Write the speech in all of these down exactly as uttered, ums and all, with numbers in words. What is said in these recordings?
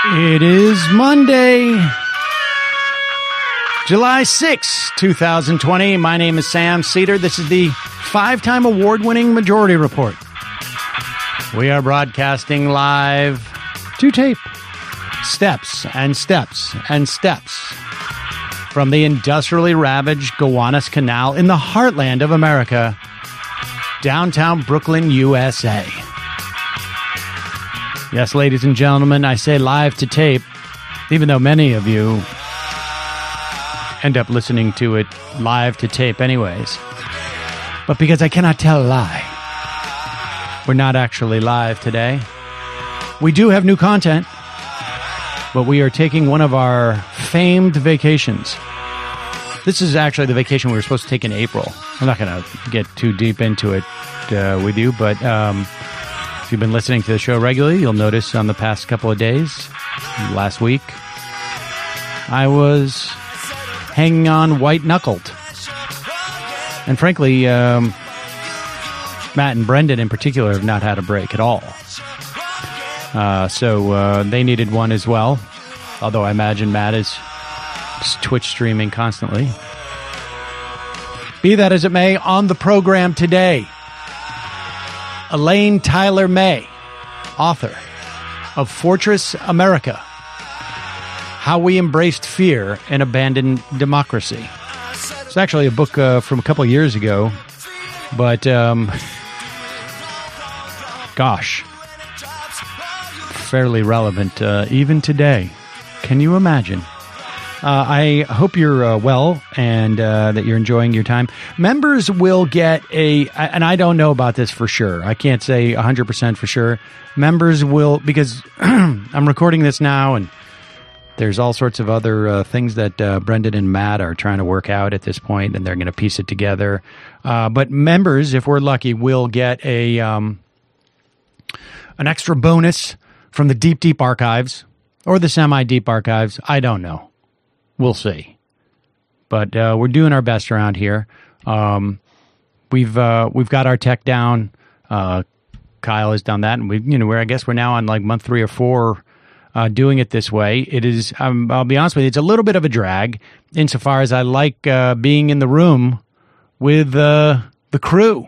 It is Monday, July sixth, twenty twenty. My name is Sam Cedar. This is the five-time award-winning Majority Report. We are broadcasting live to tape. Steps and steps and steps from the industrially ravaged Gowanus Canal in the heartland of America, downtown Brooklyn, U S A. Yes, ladies and gentlemen, I say live to tape, even though many of you end up listening to it live to tape anyways. But because I cannot tell a lie, we're not actually live today. We do have new content, but we are taking one of our famed vacations. This is actually the vacation we were supposed to take in April. I'm not going to get too deep into it uh, with you, but um, if you've been listening to the show regularly, you'll notice on the past couple of days, last week, I was hanging on white-knuckled. And frankly, um, Matt and Brendan in particular have not had a break at all. Uh, so uh, they needed one as well, although I imagine Matt is Twitch streaming constantly. Be that as it may, on the program today, Elaine Tyler May, author of Fortress America, How We Embraced Fear and Abandoned Democracy. It's actually a book uh, from a couple of years ago, but um, gosh, fairly relevant uh, even today. Can you imagine? Uh, I hope you're uh, well and uh, that you're enjoying your time. Members will get a, and I don't know about this for sure. I can't say one hundred percent for sure. Members will, because I'm recording this now and there's all sorts of other uh, things that uh, Brendan and Matt are trying to work out at this point, and they're going to piece it together. Uh, but members, if we're lucky, will get a um, an extra bonus from the deep, deep archives or the semi-deep archives. I don't know. We'll see. But uh, we're doing our best around here. Um, we've uh, we've got our tech down. Uh, Kyle has done that, and we you know we're I guess we're now on like month three or four uh, doing it this way. It is. Um, I'll be honest with you. It's a little bit of a drag insofar as I like uh, being in the room with uh, the crew.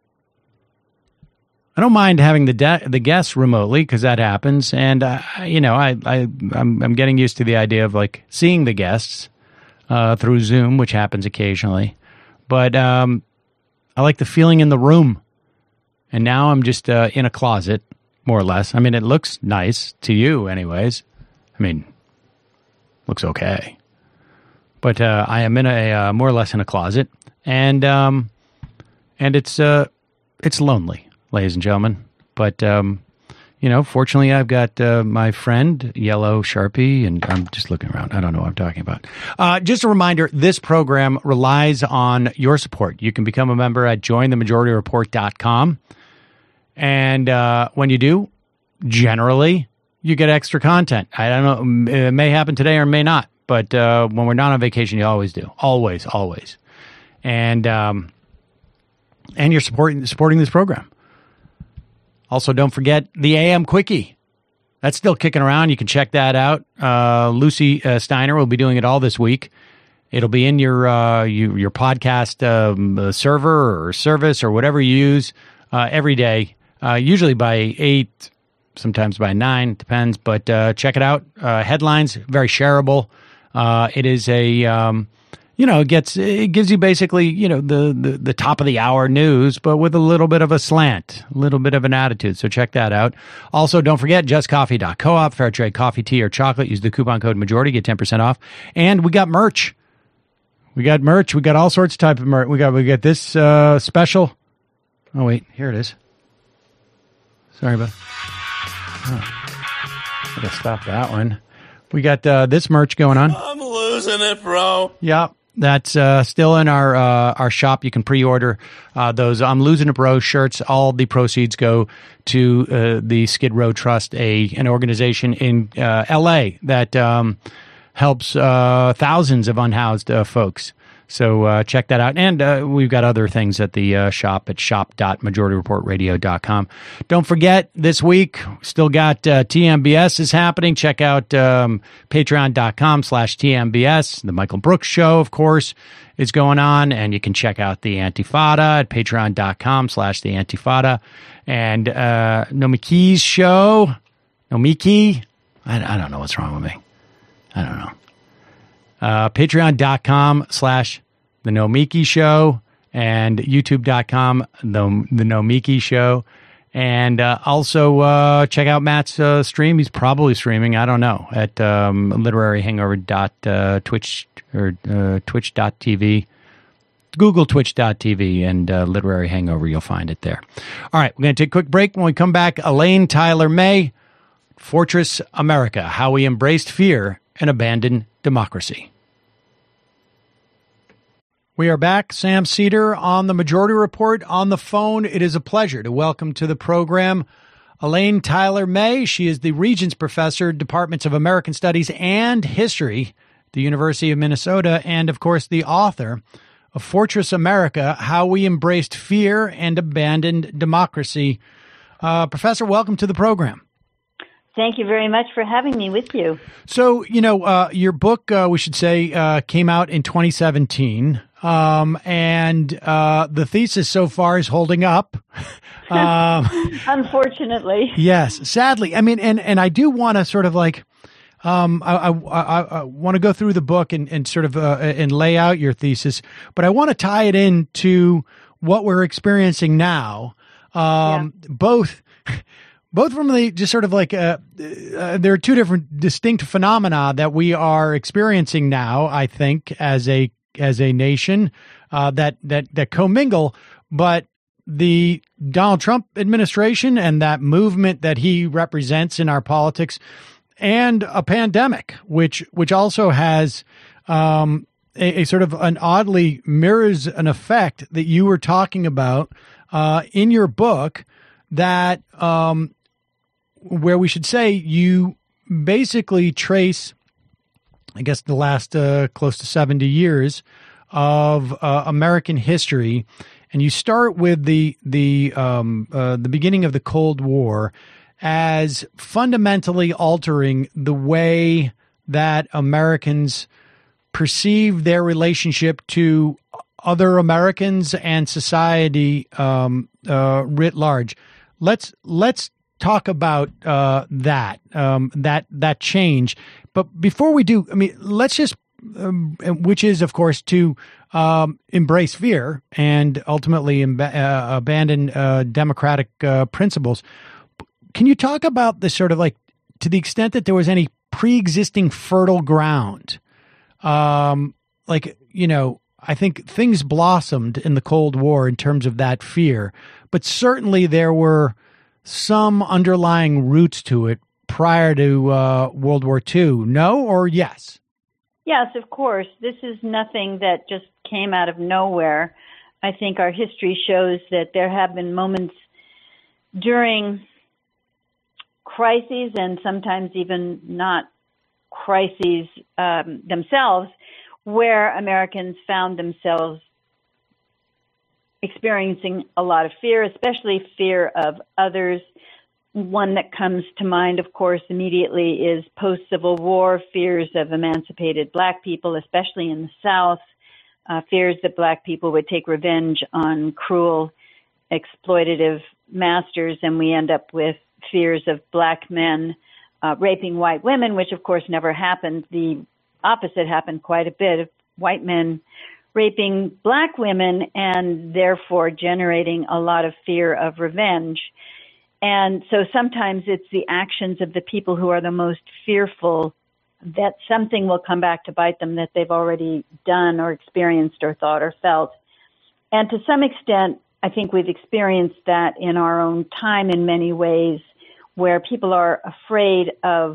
I don't mind having the de- the guests remotely because that happens, and uh, you know I I I'm, I'm getting used to the idea of like seeing the guests uh, through Zoom, which happens occasionally. But um, I like the feeling in the room, and now I'm just uh, in a closet, more or less. I mean, it looks nice to you, anyways. I mean, looks okay, but uh, I am in a uh, more or less in a closet, and um, and it's uh, it's lonely, ladies and gentlemen. But, um, you know, fortunately, I've got uh, my friend, Yellow Sharpie, and I'm just looking around. I don't know what I'm talking about. Uh, just a reminder, this program relies on your support. You can become a member at join the majority report dot com. And uh, when you do, generally, you get extra content. I don't know. It may happen today or may not. But uh, when we're not on vacation, you always do. Always, always. And, um, and you're supporting supporting this program. Also, don't forget the A M Quickie. That's still kicking around. You can check that out. Uh, Lucy uh, Steiner will be doing it all this week. It'll be in your uh, you, your podcast um, uh, server or service or whatever you use uh, every day, uh, usually by eight, sometimes by nine, depends. But uh, check it out. Uh, headlines, very shareable. Uh, it is a... Um, You know, it gets it gives you basically, you know, the, the, the top of the hour news, but with a little bit of a slant, a little bit of an attitude. So check that out. Also, don't forget, just coffee dot coop, fair trade coffee, tea, or chocolate. Use the coupon code majority, get ten percent off. And we got merch. We got merch. We got all sorts of type of merch. We got we got this uh, special. Oh, wait, here it is. Sorry about oh, gotta stop that one. We got uh, this merch going on. I'm losing it, bro. Yeah. That's uh, still in our uh, our shop. You can pre-order uh, those I'm Losing It Bro shirts. All the proceeds go to uh, the Skid Row Trust, a an organization in uh, L A that um, helps uh, thousands of unhoused uh, folks. So uh, check that out. And uh, we've got other things at the uh, shop at shop dot majority report radio dot com. Don't forget, this week, still got uh, T M B S is happening. Check out um, patreon dot com slash T M B S. The Michael Brooks Show, of course, is going on. And you can check out the Antifada at patreon dot com slash the Antifada. And uh, Nomiki's show, Nomiki, I, I don't know what's wrong with me. I don't know. Uh, patreon dot com slash the Nomiki Show and youtube dot com the, the Nomiki Show. And uh, also uh, check out Matt's uh, stream. He's probably streaming, I don't know, at um, literary hangover dot twitch or uh, twitch dot t v. Google twitch dot t v and uh, Literary Hangover. You'll find it there. All right, we're going to take a quick break. When we come back, Elaine Tyler May, Fortress America, How We Embraced Fear and Abandoned Democracy. We are back. Sam Seder on the Majority Report on the phone. It is a pleasure to welcome to the program Elaine Tyler May. She is the Regents Professor, Departments of American Studies and History at the University of Minnesota, and, of course, the author of Fortress America, How We Embraced Fear and Abandoned Democracy. Uh, Professor, welcome to the program. Thank you very much for having me with you. So, you know, uh, your book, uh, we should say, uh, came out in twenty seventeen. Um, and, uh, the thesis so far is holding up. um, Unfortunately. Yes, sadly. I mean, and, and I do want to sort of like, um, I, I, I, I want to go through the book and, and sort of, uh, and lay out your thesis, but I want to tie it into what we're experiencing now. Um, yeah. both, both from the just sort of like, uh, uh, there are two different distinct phenomena that we are experiencing now, I think, as a as a nation, uh, that, that, that commingle, but the Donald Trump administration and that movement that he represents in our politics, and a pandemic, which, which also has, um, a, a sort of an oddly mirrors an effect that you were talking about, uh, in your book that, um, where we should say you basically trace, I guess, the last uh, close to seventy years of uh, American history, and you start with the the um, uh, the beginning of the Cold War as fundamentally altering the way that Americans perceive their relationship to other Americans and society um, uh, writ large. Let's let's talk about uh, that um, that that change. But before we do, I mean, let's just, um, which is, of course, to um, embrace fear and ultimately imba- uh, abandon uh, democratic uh, principles. Can you talk about this sort of like, to the extent that there was any pre-existing fertile ground? Um, like, you know, I think things blossomed in the Cold War in terms of that fear, but certainly there were some underlying roots to it prior to uh, World War Two. No or yes? Yes, of course. This is nothing that just came out of nowhere. I think our history shows that there have been moments during crises, and sometimes even not crises um, themselves, where Americans found themselves experiencing a lot of fear, especially fear of others. One that comes to mind, of course, immediately is post-Civil War fears of emancipated Black people, especially in the South, uh, fears that Black people would take revenge on cruel, exploitative masters, and we end up with fears of Black men uh, raping white women, which, of course, never happened. The opposite happened quite a bit, of white men raping Black women and therefore generating a lot of fear of revenge. And so sometimes it's the actions of the people who are the most fearful that something will come back to bite them that they've already done or experienced or thought or felt. And to some extent, I think we've experienced that in our own time in many ways, where people are afraid of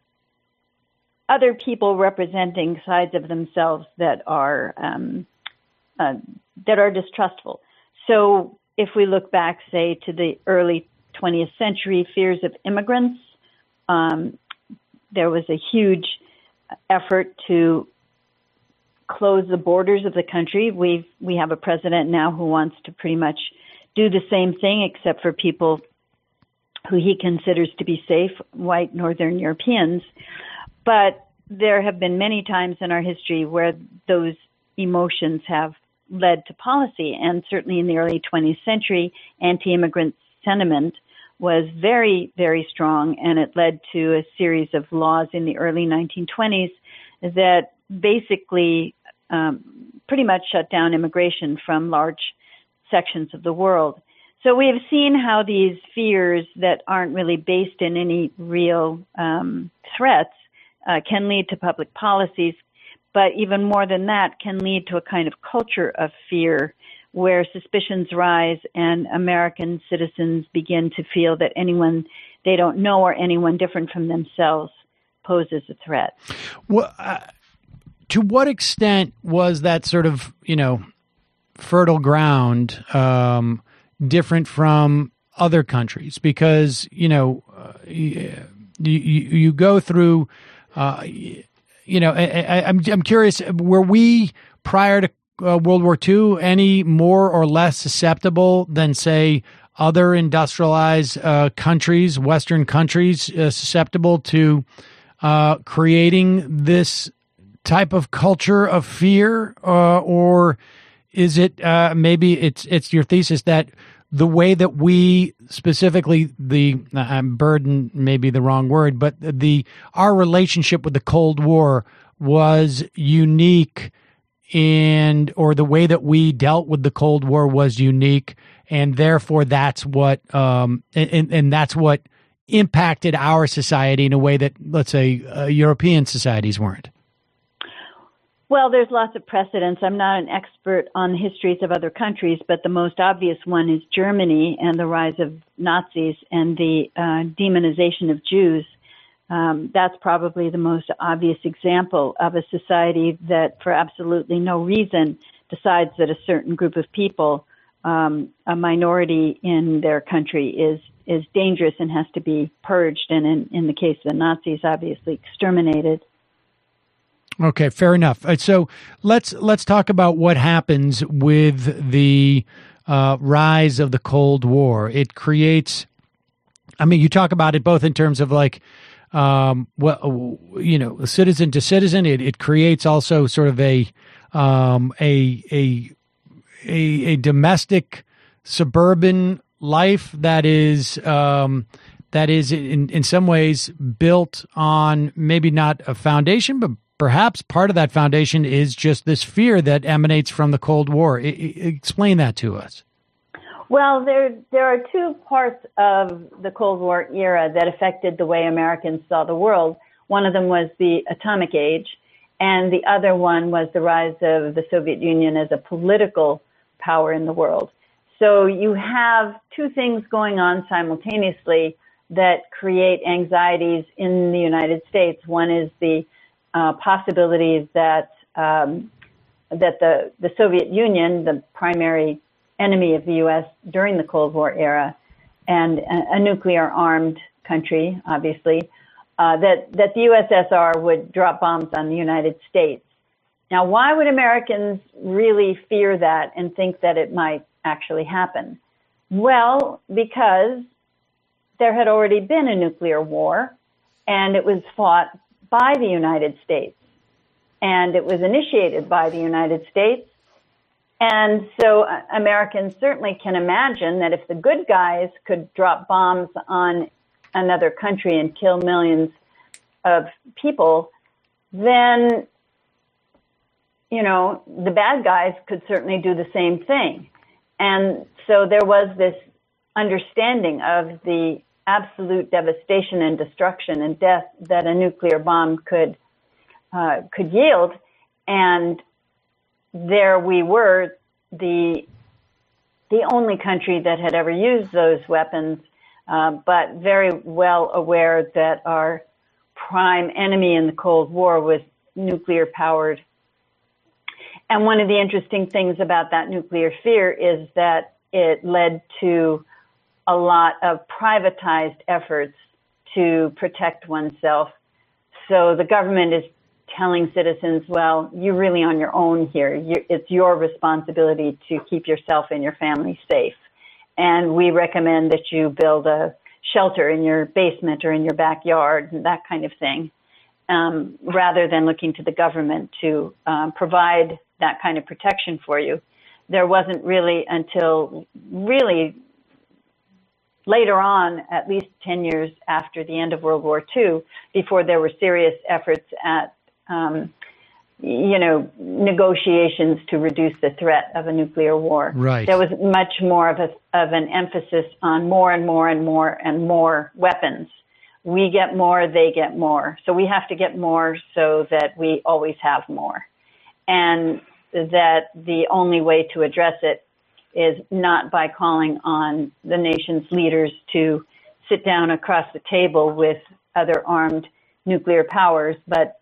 other people representing sides of themselves that are um, uh, that are distrustful. So if we look back, say, to the early twentieth century, fears of immigrants, um, there was a huge effort to close the borders of the country. We've, we have a president now who wants to pretty much do the same thing, except for people who he considers to be safe, white Northern Europeans. But there have been many times in our history where those emotions have led to policy. And certainly in the early twentieth century, anti-immigrant sentiment was very, very strong, and it led to a series of laws in the early nineteen twenties that basically um, pretty much shut down immigration from large sections of the world. So we have seen how these fears that aren't really based in any real um, threats uh, can lead to public policies, but even more than that, can lead to a kind of culture of fear where suspicions rise and American citizens begin to feel that anyone they don't know or anyone different from themselves poses a threat. Well, uh, to what extent was that sort of, you know, fertile ground um, different from other countries? Because, you know, uh, you, you, you go through, uh, you know, I, I, I'm, I'm curious, were we prior to Uh, World War Two any more or less susceptible than, say, other industrialized uh, countries, Western countries, uh, susceptible to uh, creating this type of culture of fear? Uh, or is it uh, maybe it's it's your thesis that the way that we specifically the uh, burden may be the wrong word, but the our relationship with the Cold War was unique, and or the way that we dealt with the Cold War was unique, and therefore that's what um, and, and that's what impacted our society in a way that, let's say, uh, European societies weren't? Well, there's lots of precedents. I'm not an expert on the histories of other countries, but the most obvious one is Germany and the rise of Nazis and the uh, demonization of Jews. Um, that's probably the most obvious example of a society that, for absolutely no reason, decides that a certain group of people, um, a minority in their country, is is dangerous and has to be purged. And in, in the case of the Nazis, obviously exterminated. Okay, fair enough. So let's let's talk about what happens with the uh, rise of the Cold War. It creates. I mean, you talk about it both in terms of like. Um, well, you know, citizen to citizen, it, it creates also sort of a, um, a, a, a, a domestic suburban life that is, um, that is in, in some ways built on maybe not a foundation, but perhaps part of that foundation is just this fear that emanates from the Cold War. I, I, explain that to us. Well, there there are two parts of the Cold War era that affected the way Americans saw the world. One of them was the atomic age, and the other one was the rise of the Soviet Union as a political power in the world. So you have two things going on simultaneously that create anxieties in the United States. One is the uh, possibility that um, that the, the Soviet Union, the primary enemy of the U S during the Cold War era, and a, a nuclear-armed country, obviously, uh, that, that the U S S R would drop bombs on the United States. Now, why would Americans really fear that and think that it might actually happen? Well, because there had already been a nuclear war, and it was fought by the United States, and it was initiated by the United States. And so uh, Americans certainly can imagine that if the good guys could drop bombs on another country and kill millions of people, then, you know, the bad guys could certainly do the same thing. And so there was this understanding of the absolute devastation and destruction and death that a nuclear bomb could uh, could yield. And there we were, the the only country that had ever used those weapons, uh, but very well aware that our prime enemy in the Cold War was nuclear powered. And one of the interesting things about that nuclear fear is that it led to a lot of privatized efforts to protect oneself. So the government is telling citizens, well, you're really on your own here. You, it's your responsibility to keep yourself and your family safe. And we recommend that you build a shelter in your basement or in your backyard and that kind of thing, um, rather than looking to the government to um, provide that kind of protection for you. There wasn't really until really later on, at least ten years after the end of World War Two, before there were serious efforts at, um, you know, negotiations to reduce the threat of a nuclear war. Right. There was much more of a of an emphasis on more and more and more and more weapons. We get more, they get more. So we have to get more so that we always have more. And that the only way to address it is not by calling on the nation's leaders to sit down across the table with other armed nuclear powers, but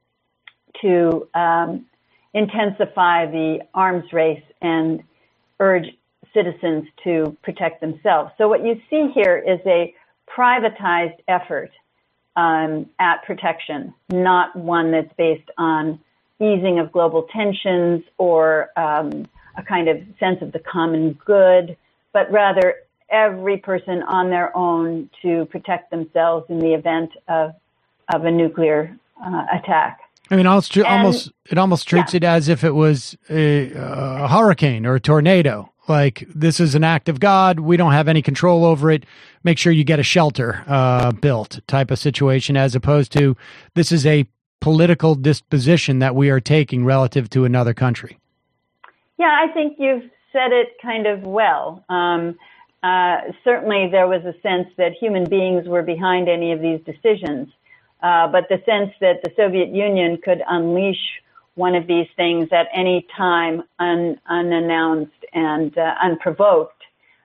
to um, intensify the arms race and urge citizens to protect themselves. So what you see here is a privatized effort um, at protection, not one that's based on easing of global tensions or um, a kind of sense of the common good, but rather every person on their own to protect themselves in the event of of a nuclear uh, attack. I mean, almost, and, almost it almost treats yeah. it as if it was a, a hurricane or a tornado. Like, this is an act of God. We don't have any control over it. Make sure you get a shelter uh, built type of situation, as opposed to this is a political disposition that we are taking relative to another country. Yeah, I think you've said it kind of well. Um, uh, certainly there was a sense that human beings were behind any of these decisions, uh, but the sense that the Soviet Union could unleash one of these things at any time un, unannounced and uh, unprovoked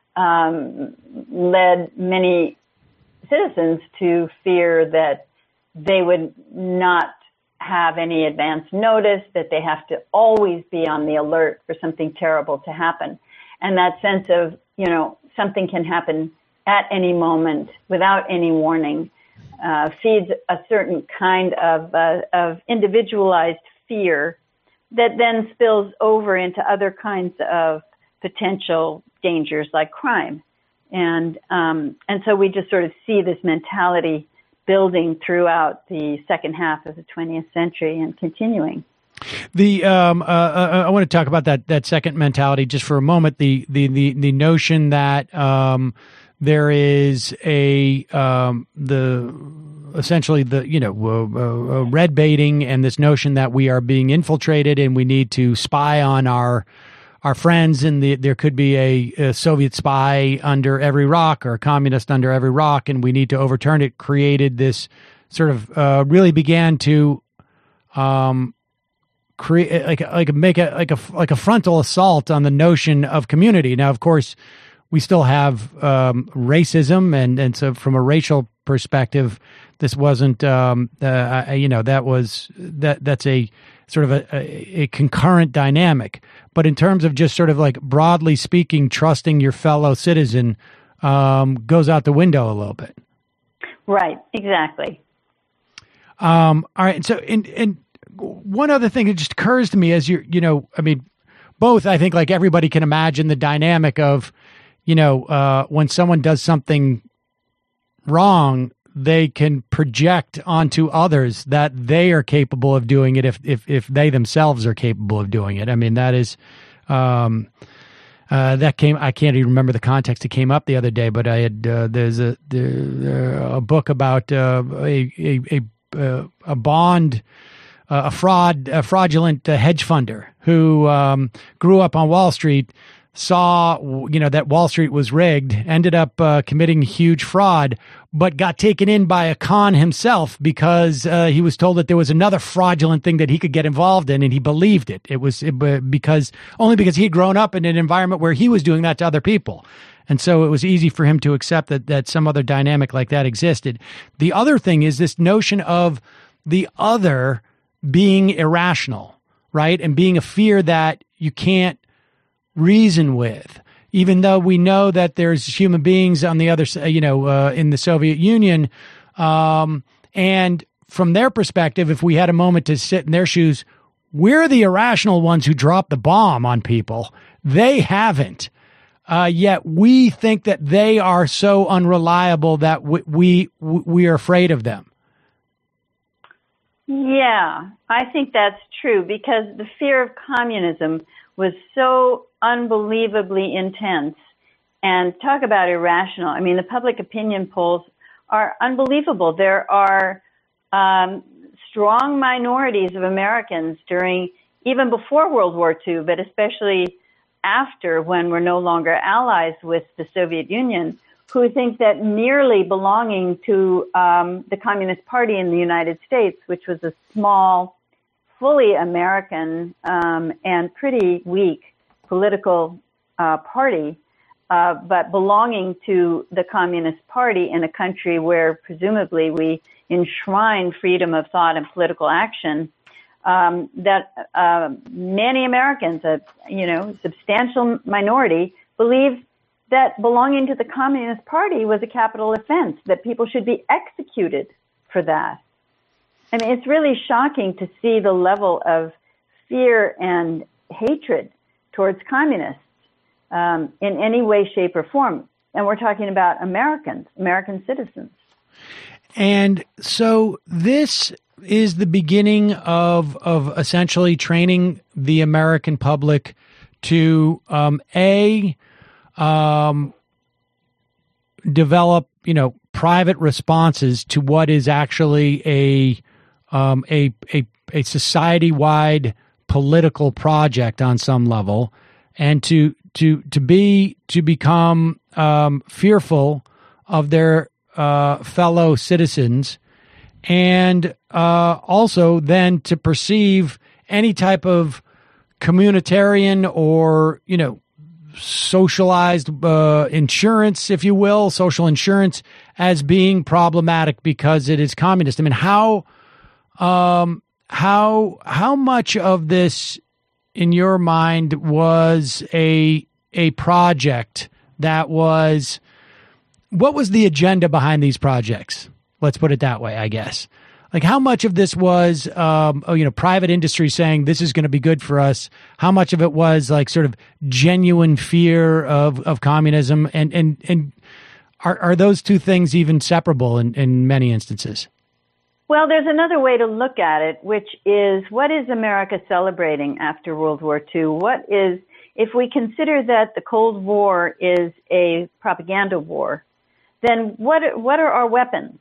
um, led many citizens to fear that they would not have any advance notice, that they have to always be on the alert for something terrible to happen. And that sense of, you know, something can happen at any moment without any warning uh, feeds a certain kind of, uh, of individualized fear that then spills over into other kinds of potential dangers like crime. And, um, and so we just sort of see this mentality building throughout the second half of the twentieth century and continuing. The um, uh, uh, I want to talk about that that second mentality just for a moment. The the the, the notion that um, there is a um, the essentially the you know uh, uh, red baiting, and this notion that we are being infiltrated and we need to spy on our our friends, and the, there could be a, a Soviet spy under every rock or a communist under every rock, and we need to overturn it, created this sort of uh, really began to um, create like like make a like a like a frontal assault on the notion of community. Now, of course, we still have um, racism, and and so from a racial perspective, this wasn't um, uh, you know that was that that's a sort of a, a, a concurrent dynamic. But in terms of just sort of like broadly speaking, trusting your fellow citizen um, goes out the window a little bit. Right, exactly. Um, all right. So, and, and one other thing that just occurs to me as you're, you know, I mean, both, I think like everybody can imagine the dynamic of, you know, uh, when someone does something wrong, they can project onto others that they are capable of doing it if if if they themselves are capable of doing it. I mean, that is um, uh, that came. I can't even remember the context it came up the other day, but I had uh, there's a there, a book about uh, a a a, uh, a bond. Uh, a fraud, a fraudulent uh, hedge funder who um, grew up on Wall Street, saw, you know, that Wall Street was rigged, ended up uh, committing huge fraud, but got taken in by a con himself because uh, he was told that there was another fraudulent thing that he could get involved in, and he believed it. It was it, because only because he had grown up in an environment where he was doing that to other people. And so it was easy for him to accept that that some other dynamic like that existed. The other thing is this notion of the other being irrational, right? And being a fear that you can't reason with, even though we know that there's human beings on the other side, you know, uh, in the Soviet Union. Um, and from their perspective, if we had a moment to sit in their shoes, we're the irrational ones who dropped the bomb on people. They haven't. Uh, yet we think that they are so unreliable that we, we we are afraid of them. Yeah, I think that's true because the fear of communism was so unbelievably intense. And talk about irrational. I mean, the public opinion polls are unbelievable. There are um, strong minorities of Americans during, even before World War Two, but especially after, when we're no longer allies with the Soviet Union, who think that merely belonging to um, the Communist Party in the United States, which was a small, fully American um, and pretty weak political uh, party, uh, but belonging to the Communist Party in a country where presumably we enshrine freedom of thought and political action, Um, that uh, many Americans, a you know substantial minority, believe that belonging to the Communist Party was a capital offense, that people should be executed for that. I mean, it's really shocking to see the level of fear and hatred towards communists um, in any way, shape, or form. And we're talking about Americans, American citizens. And so this is the beginning of of essentially training the American public to um, a um, develop, you know, private responses to what is actually a um, a a, a society-wide political project on some level, and to to to be to become um, fearful of their uh, fellow citizens. And uh, also then to perceive any type of communitarian or, you know, socialized uh, insurance, if you will, social insurance as being problematic because it is communist. I mean, how um, how how much of this, in your mind, was a a project that was, what was the agenda behind these projects? Let's put it that way, I guess. Like, how much of this was, um, oh, you know, private industry saying this is going to be good for us? How much of it was like sort of genuine fear of, of communism? And and and are are those two things even separable in, in many instances? Well, there's another way to look at it, which is, what is America celebrating after World War Two? What is, if we consider that the Cold War is a propaganda war, then what what are our weapons?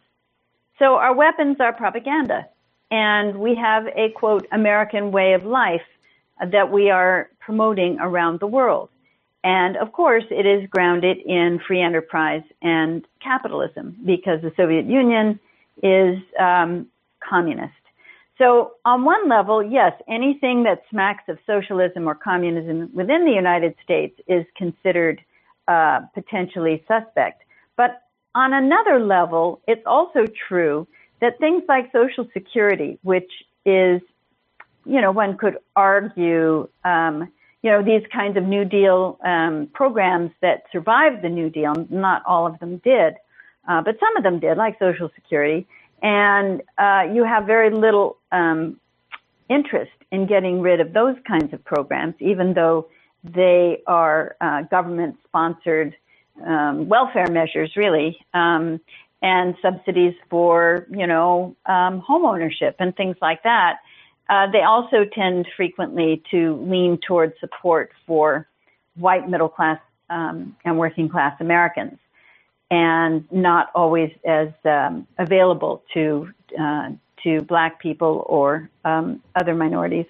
So our weapons are propaganda, and we have a, quote, American way of life that we are promoting around the world. And, of course, it is grounded in free enterprise and capitalism because the Soviet Union is um, communist. So on one level, yes, anything that smacks of socialism or communism within the United States is considered uh, potentially suspect. But on another level, it's also true that things like Social Security, which is, you know, one could argue, um, you know, these kinds of New Deal um, programs that survived the New Deal, not all of them did, uh, but some of them did, like Social Security, and uh, you have very little um, interest in getting rid of those kinds of programs, even though they are uh, government-sponsored Um, welfare measures, really, um, and subsidies for, you know, um, home ownership and things like that. Uh, they also tend frequently to lean towards support for white middle class um, and working class Americans, and not always as um, available to uh, to Black people or um, other minorities.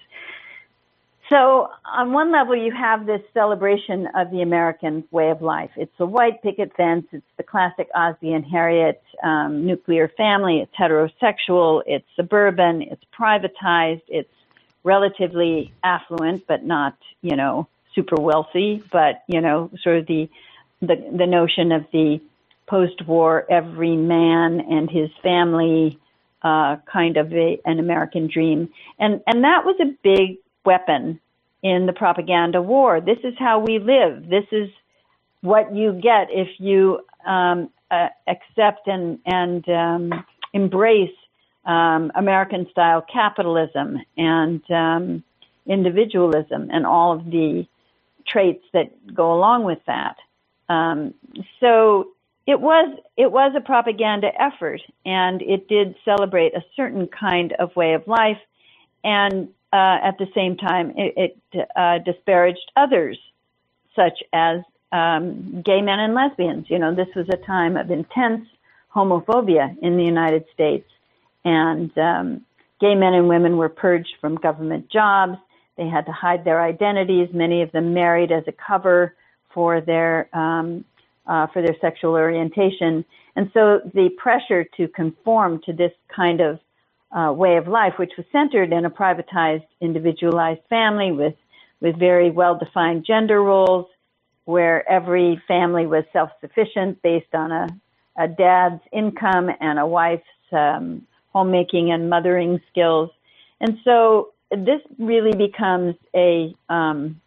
So on one level, you have this celebration of the American way of life. It's the white picket fence. It's the classic Osby and Harriet um, nuclear family. It's heterosexual. It's suburban. It's privatized. It's relatively affluent, but not, you know, super wealthy. But, you know, sort of the the, the notion of the post-war every man and his family uh, kind of a, an American dream. And, and that was a big weapon in the propaganda war. This is how we live. This is what you get if you um, uh, accept and and um, embrace um, American-style capitalism and um, individualism and all of the traits that go along with that. Um, so it was it was a propaganda effort, and it did celebrate a certain kind of way of life, and uh, at the same time, it, it uh, disparaged others, such as um, gay men and lesbians. You know, this was a time of intense homophobia in the United States, and um, gay men and women were purged from government jobs. They had to hide their identities. Many of them married as a cover for their um, uh, for their sexual orientation, and so the pressure to conform to this kind of uh, way of life, which was centered in a privatized, individualized family with with very well-defined gender roles, where every family was self-sufficient based on a, a dad's income and a wife's um, homemaking and mothering skills, and so this really becomes a um,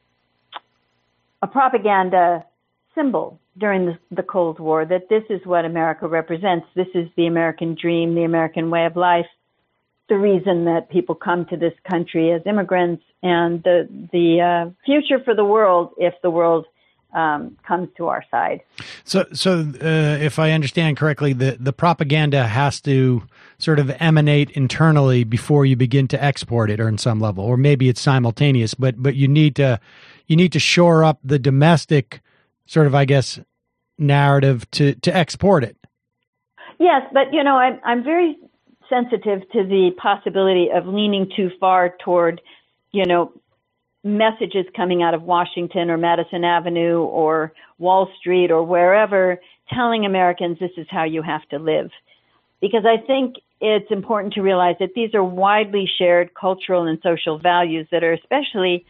a propaganda symbol during the, the Cold War, that this is what America represents. This is the American dream, the American way of life, the reason that people come to this country as immigrants, and the the uh, future for the world if the world um, comes to our side. So, so uh, if I understand correctly, the, the propaganda has to sort of emanate internally before you begin to export it, or in some level, or maybe it's simultaneous. But but you need to you need to shore up the domestic sort of, I guess, narrative to to export it. Yes, but you know, I'm I'm very sensitive to the possibility of leaning too far toward, you know, messages coming out of Washington or Madison Avenue or Wall Street or wherever telling Americans this is how you have to live. Because I think it's important to realize that these are widely shared cultural and social values that are especially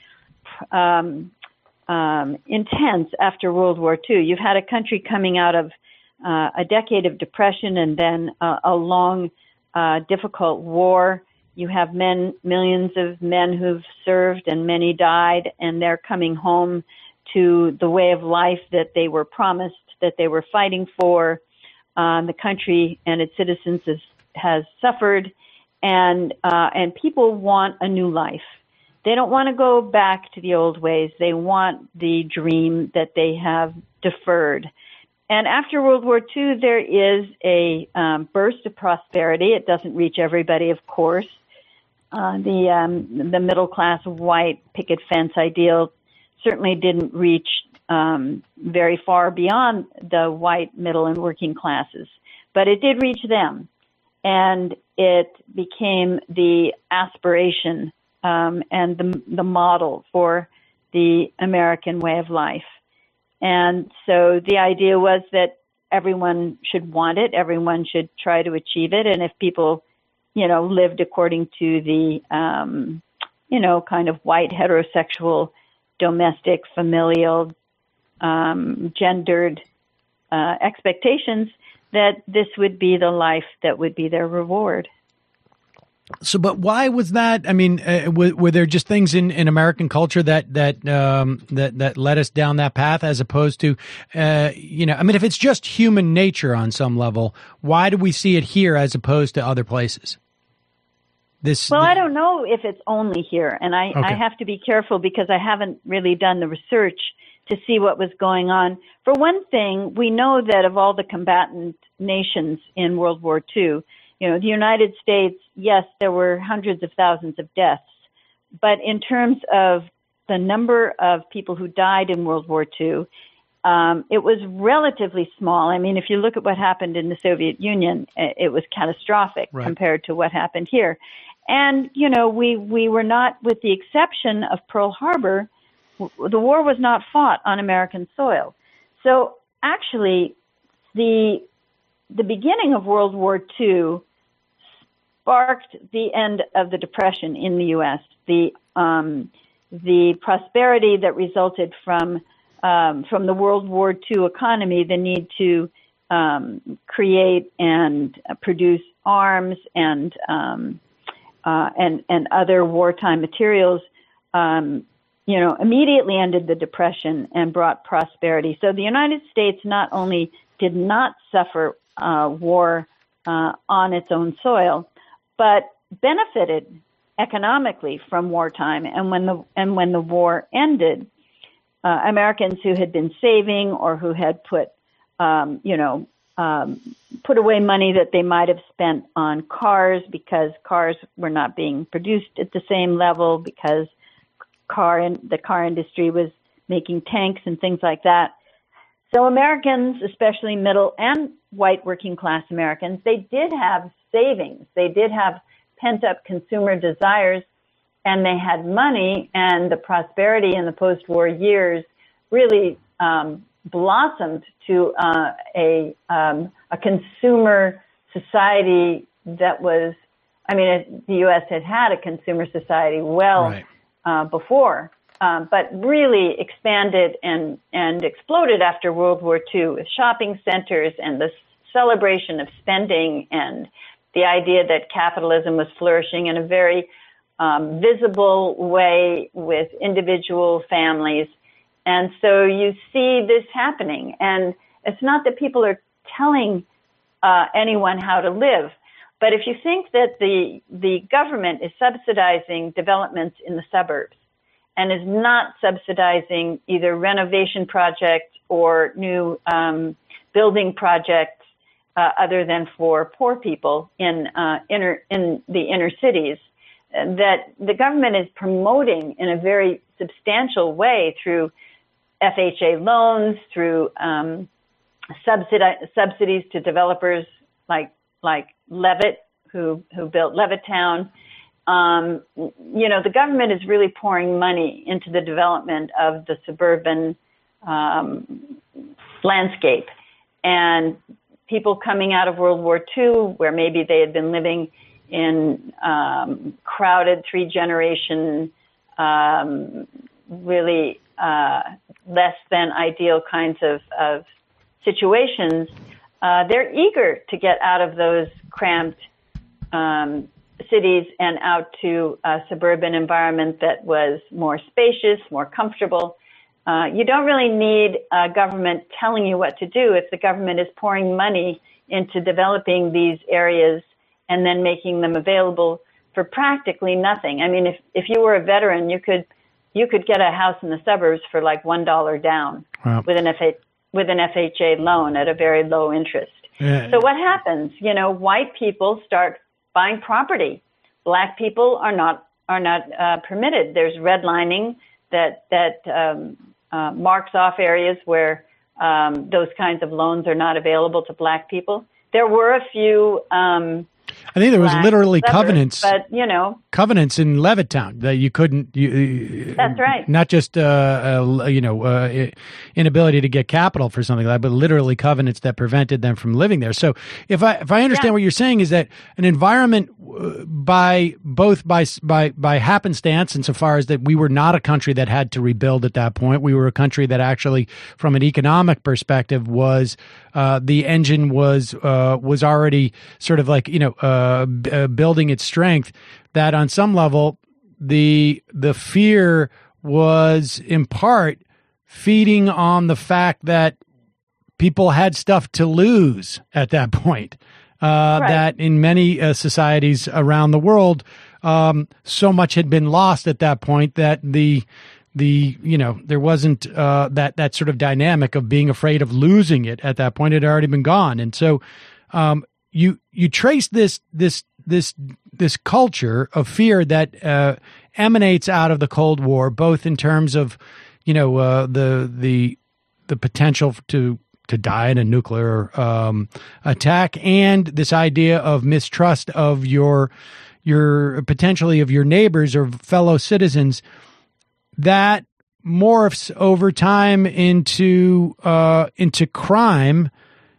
um, um, intense after World War Two. You've had a country coming out of uh, a decade of depression and then uh, a long, uh, difficult war. You have men, millions of men who've served and many died, and they're coming home to the way of life that they were promised, that they were fighting for. Um, the country and its citizens has, has suffered, and uh, and people want a new life. They don't want to go back to the old ways. They want the dream that they have deferred. And after World War Two, there is a um, burst of prosperity. It doesn't reach everybody, of course. Uh, the um, the middle class white picket fence ideal certainly didn't reach um, very far beyond the white middle and working classes, but it did reach them, and it became the aspiration um, and the the model for the American way of life. And so the idea was that everyone should want it, everyone should try to achieve it, and if people you know, lived according to the, um, you know, kind of white heterosexual, domestic, familial, um, gendered uh, expectations, that this would be the life that would be their reward. So, but why was that? I mean, uh, were, were there just things in, in American culture that that um, that that led us down that path, as opposed to, uh, you know, I mean, if it's just human nature on some level, why do we see it here as opposed to other places? This, well, I don't know if it's only here, and I, okay. I have to be careful because I haven't really done the research to see what was going on. For one thing, we know that of all the combatant nations in World War Two, you know, the United States, yes, there were hundreds of thousands of deaths, but in terms of the number of people who died in World War Two, um, it was relatively small. I mean, if you look at what happened in the Soviet Union, it was catastrophic right. compared to what happened here. And, you know, we, we were not, with the exception of Pearl Harbor, the war was not fought on American soil. So actually, the the beginning of World War Two sparked the end of the Depression in the U S. The um, the prosperity that resulted from um, from the World War Two economy, the need to um, create and produce arms and um, uh, and and other wartime materials, um, you know, immediately ended the Depression and brought prosperity. So the United States not only did not suffer uh, war uh, on its own soil, but benefited economically from wartime. And when the and when the war ended, uh, Americans who had been saving or who had put, um, you know, um, put away money that they might have spent on cars because cars were not being produced at the same level because car and the car industry was making tanks and things like that. So Americans, especially middle and white working class Americans, they did have savings. They did have pent-up consumer desires, and they had money, and the prosperity in the post-war years really um, blossomed to uh, a um, a consumer society that was, I mean, it, the U S had had a consumer society well right. uh, before, um, but really expanded and, and exploded after World War Two with shopping centers and the celebration of spending and the idea that capitalism was flourishing in a very um, visible way with individual families. And so you see this happening. And it's not that people are telling uh, anyone how to live, but if you think that the the government is subsidizing developments in the suburbs and is not subsidizing either renovation projects or new um, building projects uh, other than for poor people in uh, inner in the inner cities, that the government is promoting in a very substantial way through F H A loans, through um, subsidi- subsidies to developers like like Levitt, who who built Levittown. Um, you know, the government is really pouring money into the development of the suburban um, landscape. And people coming out of World War Two, where maybe they had been living in um, crowded three-generation, um, really uh, less than ideal kinds of, of situations, uh, they're eager to get out of those cramped um, cities and out to a suburban environment that was more spacious, more comfortable. Uh, you don't really need a government telling you what to do if the government is pouring money into developing these areas and then making them available for practically nothing. I mean, if, if you were a veteran, you could you could get a house in the suburbs for like one dollar down wow. with an F H, with an F H A loan at a very low interest. Yeah. So what happens? You know, white people start buying property. Black people are not are not uh, permitted. There's redlining that that um, uh, marks off areas where um, those kinds of loans are not available to black people. There were a few. Um, I think there was literally suburbs, covenants, but you know, covenants in Levittown that you couldn't. You, that's right. Not just uh, uh, you know uh, inability to get capital for something like that, but literally covenants that prevented them from living there. So if I if I understand yeah. what you're saying is that an environment uh, by both by by by happenstance, insofar as that we were not a country that had to rebuild at that point, we were a country that actually, from an economic perspective, was uh, the engine was uh, was already sort of like you know. Uh, b- uh, building its strength, that on some level the the fear was in part feeding on the fact that people had stuff to lose at that point. Uh, right. That in many uh, societies around the world, um, so much had been lost at that point that the the you know there wasn't uh, that that sort of dynamic of being afraid of losing it at that point. It had already been gone, and so. Um, You you trace this this this this culture of fear that uh, emanates out of the Cold War, both in terms of you know uh, the the the potential to to die in a nuclear um, attack, and this idea of mistrust of your your potentially of your neighbors or fellow citizens, that morphs over time into uh, into crime.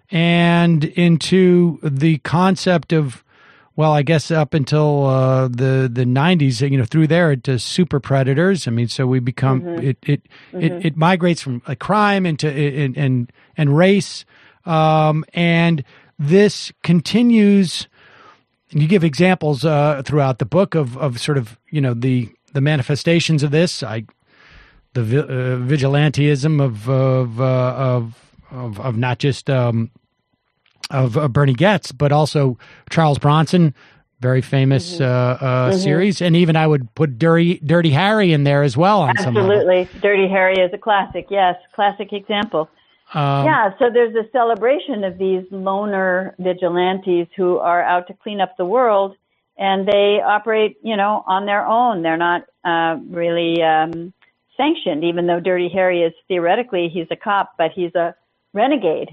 And into the concept of, well, I guess up until uh, the the nineties, you know, through there to super predators. I mean, so we become mm-hmm. it it, mm-hmm. it it migrates from a crime into and and and race, um, and this continues. And you give examples uh, throughout the book of of sort of you know the the manifestations of this. I the uh, vigilantism of of uh, of Of, of not just um, of uh, Bernie Goetz, but also Charles Bronson very famous Mm-hmm. uh, uh, Mm-hmm. series, and even I would put Dirty Dirty Harry in there as well. On some level. Absolutely, Dirty Harry is a classic. Yes, classic example. Um, yeah, so there's a celebration of these loner vigilantes who are out to clean up the world, and they operate, you know, on their own. They're not uh, really um, sanctioned, even though Dirty Harry is theoretically, he's a cop, but he's a renegade.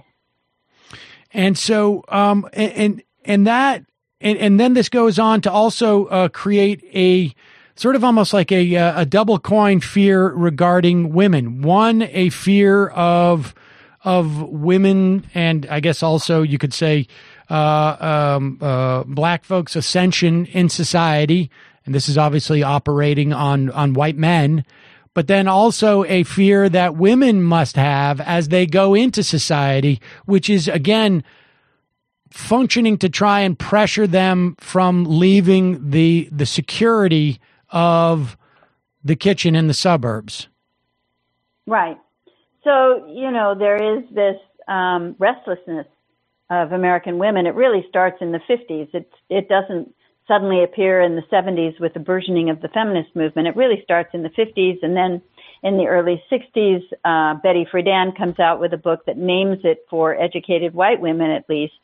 And so, um, and, and, and that, and, and then this goes on to also uh, create a sort of almost like a, a double coin fear regarding women. One, a fear of, of women, and I guess also you could say uh, um, uh, black folks' ascension in society, and this is obviously operating on on white men, but then also a fear that women must have as they go into society, which is again functioning to try and pressure them from leaving the the security of the kitchen in the suburbs. Right. So, you know, there is this um, restlessness of American women. It really starts in the fifties. It, it doesn't suddenly appear in the seventies with the burgeoning of the feminist movement. It really starts in the fifties. And then in the early sixties, uh, Betty Friedan comes out with a book that names it for educated white women, at least.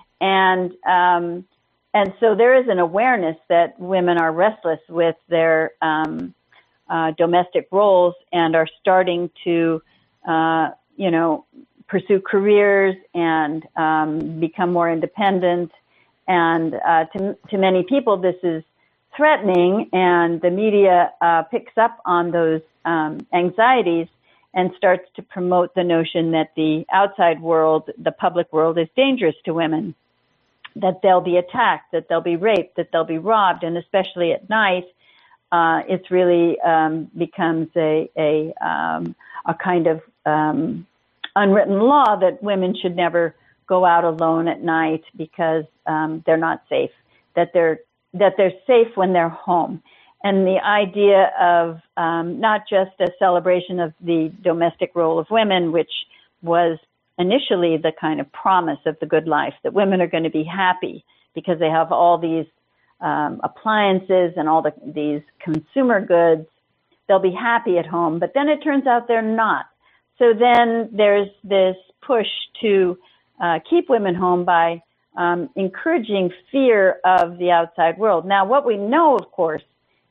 And um, and so there is an awareness that women are restless with their um, uh, domestic roles and are starting to Uh, you know, pursue careers and um, become more independent. And uh, to, to many people, this is threatening, and the media uh, picks up on those um, anxieties and starts to promote the notion that the outside world, the public world, is dangerous to women, that they'll be attacked, that they'll be raped, that they'll be robbed, and especially at night, uh, it's really um, becomes a a, um, a kind of um, unwritten law that women should never go out alone at night because um, they're not safe, that they're that they're safe when they're home. And the idea of um, not just a celebration of the domestic role of women, which was initially the kind of promise of the good life, that women are going to be happy because they have all these um, appliances and all the, these consumer goods. They'll be happy at home. But then it turns out they're not. So then there's this push to uh, keep women home by um, encouraging fear of the outside world. Now, what we know, of course,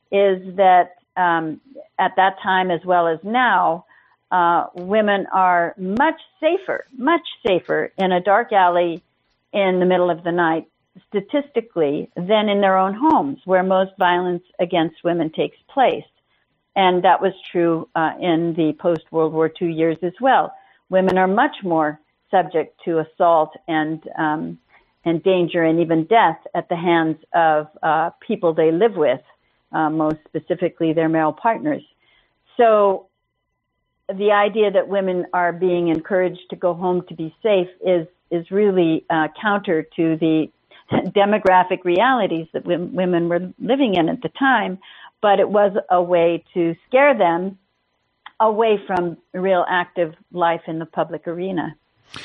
is that um, at that time as well as now, uh, women are much safer, much safer in a dark alley in the middle of the night, statistically, than in their own homes, where most violence against women takes place. And that was true uh, in the post-World War Two years as well. Women are much more subject to assault and um, and danger and even death at the hands of uh, people they live with, uh, most specifically their male partners. So the idea that women are being encouraged to go home to be safe is is really uh, counter to the demographic realities that women were living in at the time. But it was a way to scare them away from real active life in the public arena.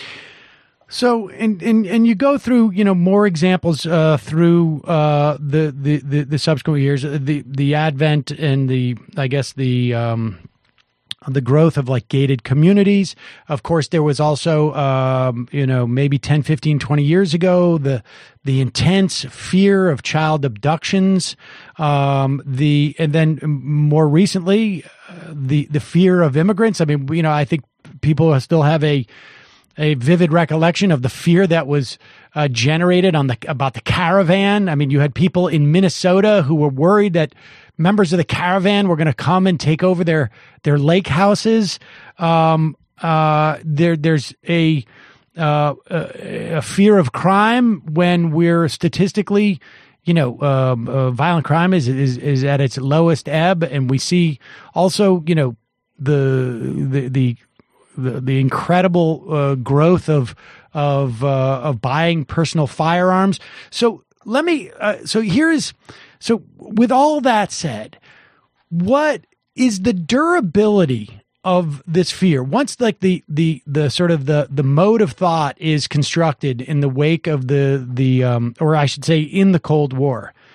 So, and, and, and you go through, you know, more examples uh, through uh, the, the, the, the subsequent years, the, the advent and the, I guess, the, um, the growth of like gated communities. Of course, there was also, um, you know, maybe ten, fifteen, twenty years ago, the, the intense fear of child abductions. Um, the, and then more recently, uh, the, the fear of immigrants. I mean, you know, I think people still have a, a vivid recollection of the fear that was uh, generated on the, about the caravan. I mean, you had people in Minnesota who were worried that members of the caravan were going to come and take over their, their lake houses. Um, uh, there, there's a, uh, a, a fear of crime when we're statistically, you know, um, uh, violent crime is, is, is at its lowest ebb. And we see also, you know, the, the, the, the, the incredible uh, growth of, of, uh, of buying personal firearms. So let me, uh, so here's, So with all that said, what is the durability of this fear? Once like the, the, the sort of the, the mode of thought is constructed in the wake of the, the, um, or I should say in the Cold War,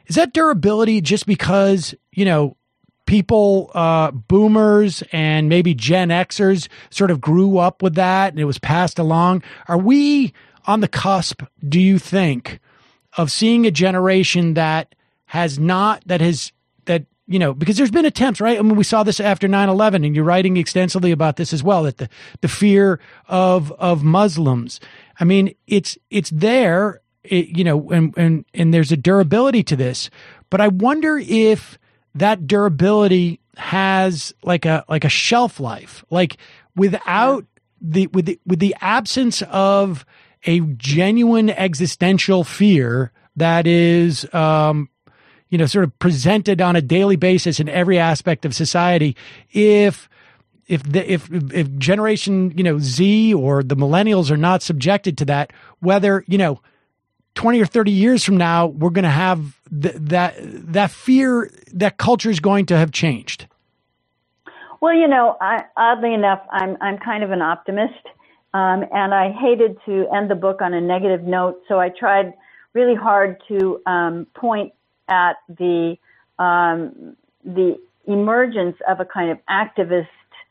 is that durability just because, you know, people, uh, boomers and maybe Gen Xers sort of grew up with that and it was passed along? Are we on the cusp, do you think, of seeing a generation that has not, that has, that, you know, because there's been attempts, right? I mean, we saw this after nine eleven, and you're writing extensively about this as well, that the, the fear of, of Muslims. I mean, it's, it's there, it, you know, and, and, and there's a durability to this, but I wonder if that durability has like a, like a shelf life, like without the, with the, with the absence of a genuine existential fear that is, um, you know, sort of presented on a daily basis in every aspect of society. If, if the, if, if generation, you know, Z or the millennials are not subjected to that, whether, you know, twenty or thirty years from now, we're going to have th- that, that fear, that culture is going to have changed. Well, you know, I, oddly enough, I'm, I'm kind of an optimist. Um, and I hated to end the book on a negative note. So I tried really hard to, um, point at the um, the emergence of a kind of activist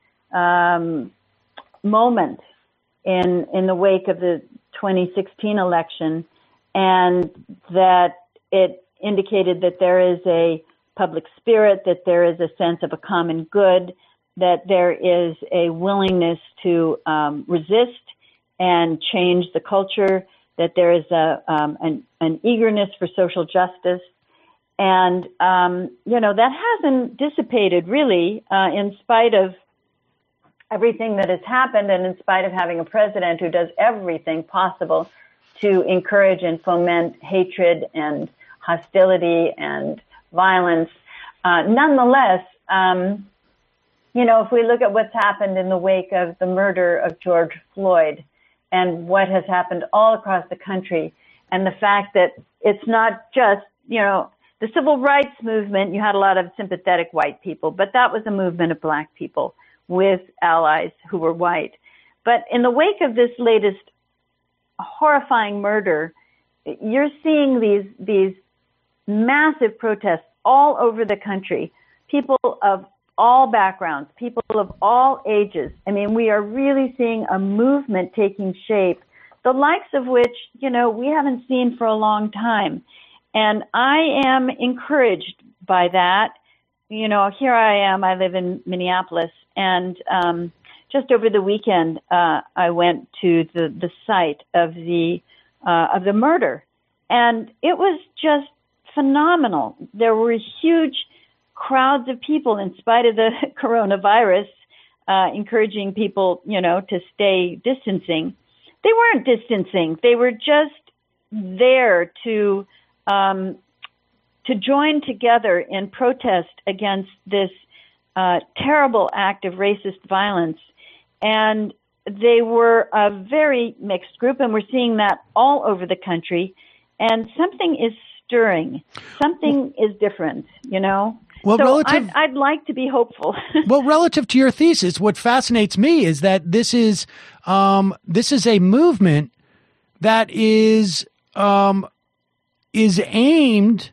um, moment in in the wake of the twenty sixteen election, and that it indicated that there is a public spirit, that there is a sense of a common good, that there is a willingness to um, resist and change the culture, that there is a um, an, an eagerness for social justice. And, um, you know, that hasn't dissipated really, uh, in spite of everything that has happened and in spite of having a president who does everything possible to encourage and foment hatred and hostility and violence. Uh, nonetheless, um, you know, if we look at what's happened in the wake of the murder of George Floyd and what has happened all across the country, and the fact that it's not just, you know, the civil rights movement, you had a lot of sympathetic white people, but that was a movement of black people with allies who were white. But in the wake of this latest horrifying murder, you're seeing these these massive protests all over the country, people of all backgrounds, people of all ages. I mean, we are really seeing a movement taking shape, the likes of which, you know, we haven't seen for a long time. And I am encouraged by that. You know, here I am. I live in Minneapolis, and um, just over the weekend, uh, I went to the, the site of the uh, of the murder, and it was just phenomenal. There were huge crowds of people, in spite of the coronavirus, uh, encouraging people, you know, to stay distancing. They weren't distancing. They were just there to Um, to join together in protest against this uh, terrible act of racist violence. And they were a very mixed group, and we're seeing that all over the country. And something is stirring. Something is different, you know? Well, so relative, I'd, I'd like to be hopeful. Well, relative to your thesis, what fascinates me is that this is um, this is a movement that is um, is aimed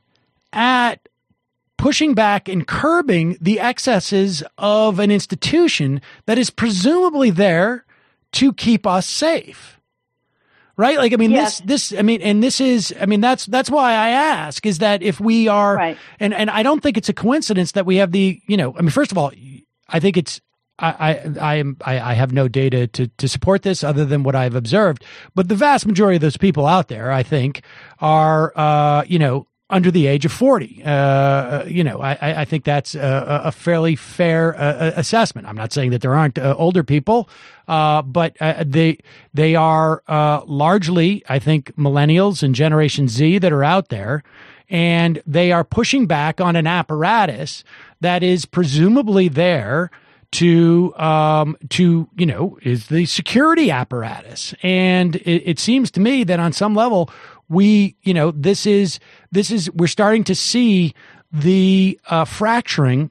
at pushing back and curbing the excesses of an institution that is presumably there to keep us safe. Right? Like, I mean, yes. this, this, I mean, and this is, I mean, that's, that's why I ask is that if we are, right. and, and I don't think it's a coincidence that we have the, you know, I mean, first of all, I think it's, I, I, I am, I, I have no data to, to support this other than what I've observed, but the vast majority of those people out there, I think, are, uh, you know, under the age of forty. Uh, you know, I, I think that's a, a fairly fair uh, assessment. I'm not saying that there aren't uh, older people, uh, but uh, they they are uh, largely, I think, millennials and Generation Z that are out there, and they are pushing back on an apparatus that is presumably there to, um, to, you know, is the security apparatus. And it, it seems to me that on some level, we, you know, this is, this is, we're starting to see the uh, fracturing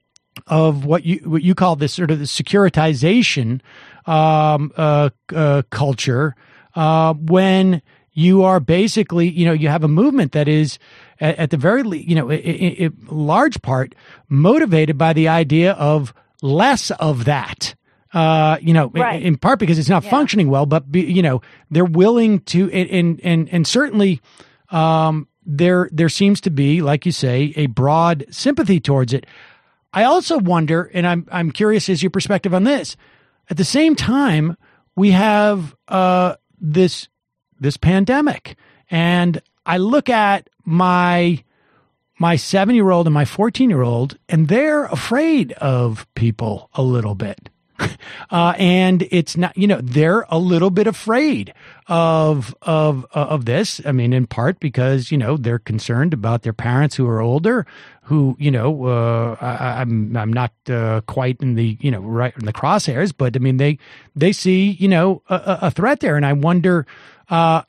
of what you, what you call this sort of the securitization um, uh, uh, culture uh, when you are basically, you know, you have a movement that is at, at the very, le- you know, in large part motivated by the idea of less of that. Uh, you know, right. in, in part because it's not yeah. functioning well, but be, you know, they're willing to, and and and certainly, um, there there seems to be, like you say, a broad sympathy towards it. I also wonder, and I'm I'm curious as your perspective on this. At the same time, we have uh this this pandemic, and I look at my my seven year old and my fourteen year old, and they're afraid of people a little bit. Uh, and it's not, you know, they're a little bit afraid of, of, uh, of this. I mean, in part because, you know, they're concerned about their parents who are older, who, you know, uh, I, I'm, I'm not, uh, quite in the, you know, right in the crosshairs, but I mean, they, they see, you know, a, a threat there. And I wonder, uh,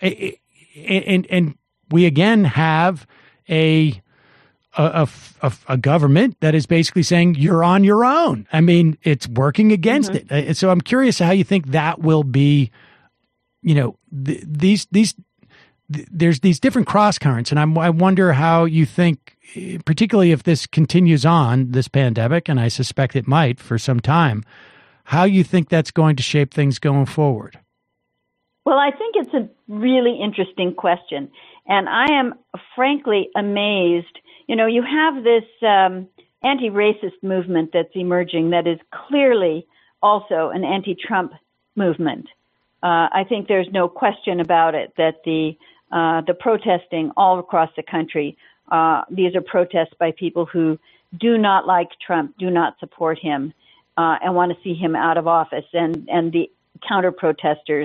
and, and we again have a, A, a, a government that is basically saying you're on your own. I mean, it's working against mm-hmm. it. So I'm curious how you think that will be, you know, th- these, these, th- there's these different cross currents. And I'm, I wonder how you think, particularly if this continues on, this pandemic, and I suspect it might for some time, how you think that's going to shape things going forward. Well, I think it's a really interesting question. And I am frankly amazed. You know, you have this um, anti-racist movement that's emerging that is clearly also an anti-Trump movement. Uh, I think there's no question about it that the uh, the protesting all across the country, uh, these are protests by people who do not like Trump, do not support him, uh, and want to see him out of office. And, and the counter-protesters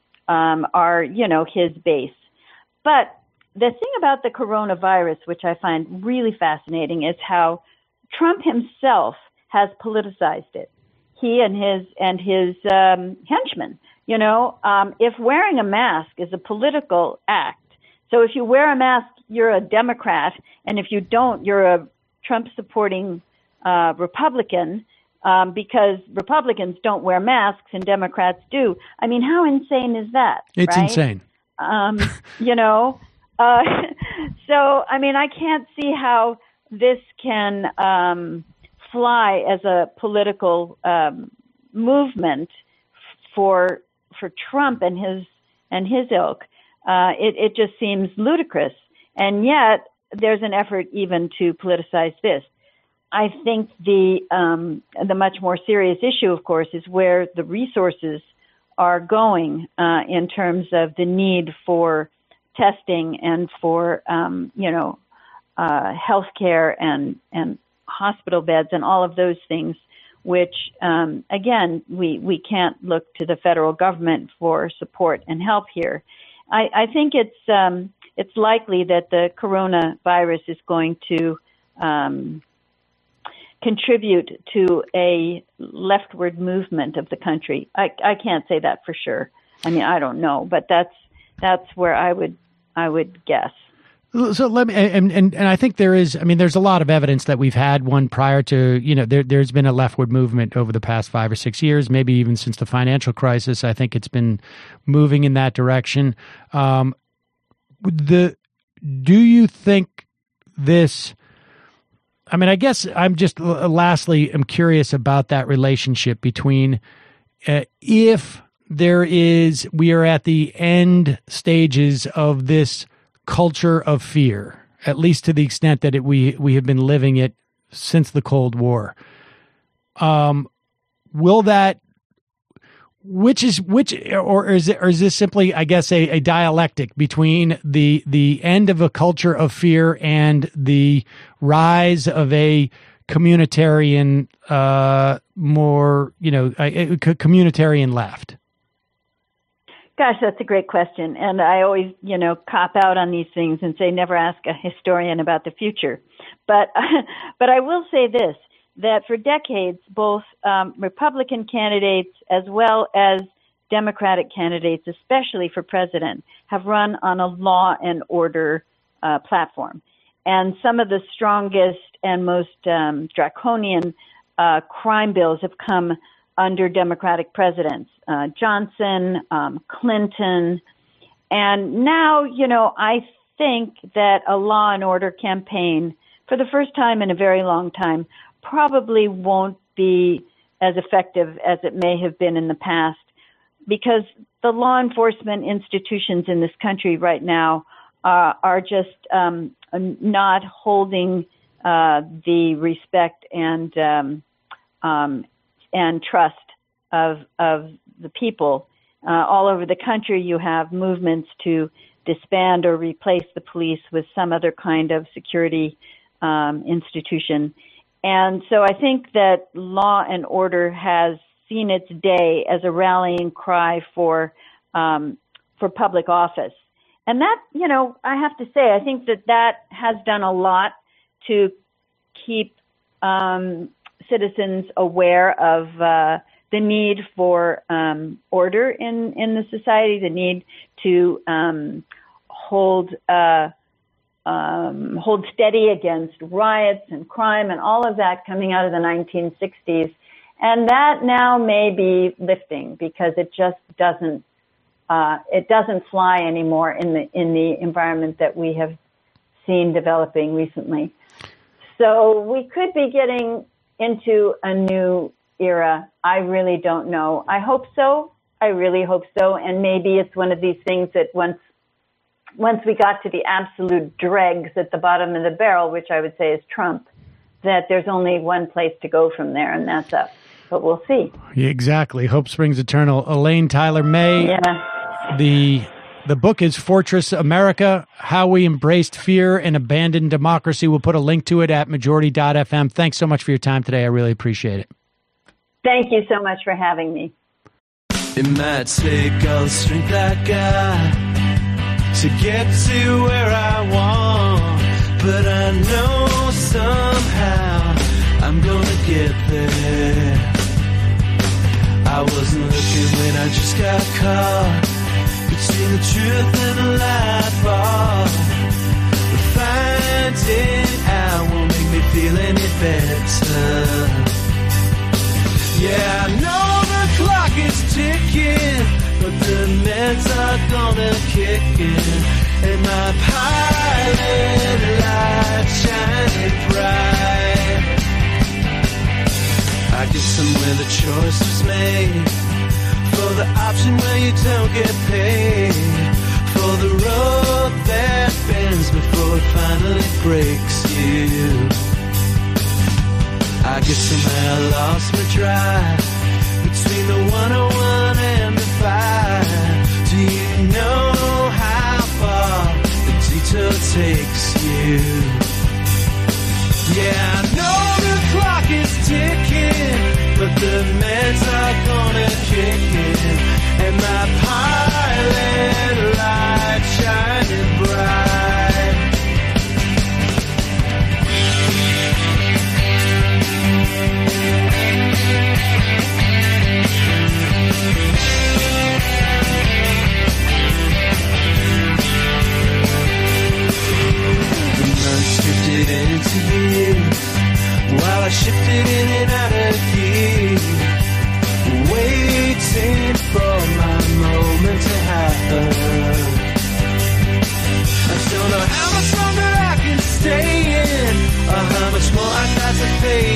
um, are, you know, his base. But the thing about the coronavirus, which I find really fascinating, is how Trump himself has politicized it. He and his and his um, henchmen. You know, um, if wearing a mask is a political act, so if you wear a mask, you're a Democrat, and if you don't, you're a Trump-supporting uh, Republican, um, because Republicans don't wear masks and Democrats do. I mean, how insane is that? It's right? insane. Um, you know. Uh, so, I mean, I can't see how this can um, fly as a political um, movement for for Trump and his and his ilk. Uh, it, it just seems ludicrous, and yet there's an effort even to politicize this. I think the um, the much more serious issue, of course, is where the resources are going uh, in terms of the need for testing and for, um, you know, uh, healthcare and, and hospital beds and all of those things, which, um, again, we, we can't look to the federal government for support and help here. I, I think it's, um, it's likely that the coronavirus is going to um, contribute to a leftward movement of the country. I, I can't say that for sure. I mean, I don't know, but that's, that's where I would I would guess. So let me, and, and, and I think there is, I mean, there's a lot of evidence that we've had one prior to, you know, there, there's been a leftward movement over the past five or six years, maybe even since the financial crisis. I think it's been moving in that direction. Um, the, do you think this, I mean, I guess I'm just, lastly, I'm curious about that relationship between uh, if there is, we are at the end stages of this culture of fear, at least to the extent that it, we we have been living it since the Cold War. Um, will that, which is which, or is it, or is this simply, I guess, a, a dialectic between the the end of a culture of fear and the rise of a communitarian, uh, more, you know, a, a communitarian left? Gosh, that's a great question. And I always, you know, cop out on these things and say never ask a historian about the future. But but I will say this, that for decades, both um, Republican candidates as well as Democratic candidates, especially for president, have run on a law and order uh, platform. And some of the strongest and most um, draconian uh, crime bills have come under Democratic presidents, uh, Johnson, um, Clinton, And now, you know, I think that a law and order campaign, for the first time in a very long time, probably won't be as effective as it may have been in the past, because the law enforcement institutions in this country right now uh, are just um, not holding uh, the respect and um, um, and trust of of the people. Uh, all over the country, you have movements to disband or replace the police with some other kind of security um, institution. And so I think that law and order has seen its day as a rallying cry for um, for public office. And that, you know, I have to say, I think that that has done a lot to keep um, citizens aware of uh, the need for um, order in, in the society, the need to um, hold uh, um, hold steady against riots and crime and all of that coming out of the nineteen sixties. And that now may be lifting, because it just doesn't uh, it doesn't fly anymore in the in the environment that we have seen developing recently. So we could be getting into a new era. I really don't know. I hope so. I really hope so. And maybe it's one of these things that once once we got to the absolute dregs at the bottom of the barrel, which I would say is Trump, that there's only one place to go from there, and that's up. But we'll see. Yeah, exactly. Hope springs eternal. Elaine Tyler May. Yeah. The the book is Fortress America, How We Embraced Fear and Abandoned Democracy. We'll put a link to it at majority dot f m. Thanks so much for your time today. I really appreciate it. Thank you so much for having me. It might take all the strength I got to get to where I want, but I know somehow I'm gonna get there. I wasn't looking when I just got caught between the truth and the lie bar, but finding out won't make me feel any better. Yeah, I know the clock is ticking, but the meds are gonna kick in, and my pilot light shining bright. I guess somewhere the choice was made for the option where you don't get paid, for the road that bends before it finally breaks you. I guess somehow I lost my drive between the one oh one and the five. Do you know how far the detour takes you? Yeah, I know the clock is ticking, but the meds are gonna kick in, and my pilot light shining bright. Drifted into you while I shifted in and out of gear, waiting for my moment to happen. I don't know how much longer I can stay in, or how much more I got to face.